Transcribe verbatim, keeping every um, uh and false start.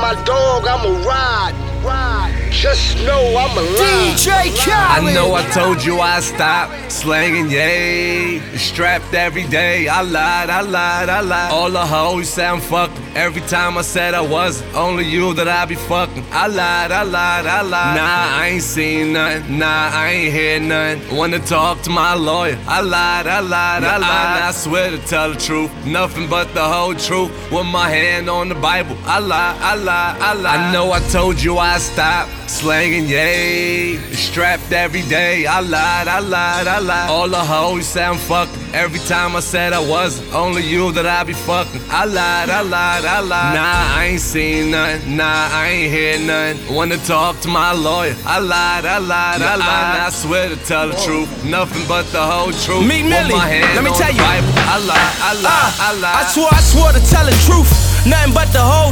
my dog, I'ma ride, ride. Just know I'm alive. D J Khaled. I know I told you I'd stop slanging, yay. Strapped every day, I lied, I lied, I lied. All the hoes say I'm fucking. Every time I said I wasn't, only you that I be fucking. I lied, I lied, I lied. Nah, I ain't seen nothing, nah, I ain't hear nothing. Wanna talk to my lawyer. I lied, I lied, I lied. I swear to tell the truth, nothing but the whole truth. With my hand on the Bible. I lied, I lied, I lied. I know I told you I'd stop slanging, yay. Strapped every day, I lied, I lied, I lied. All the hoes say I'm fucking. Every time I said I wasn't, only you that I be fucking. I lied, I lied, I lied. Nah, I ain't seen nothing, nah, I ain't hear nothing. Wanna talk to my lawyer. I lied, I lied, I lied. I swear to tell the truth, nothing but the whole truth. Meek Millie, let me tell you. I lied, I lied, uh, I lied. I swore, I swore to tell the truth, nothing but the whole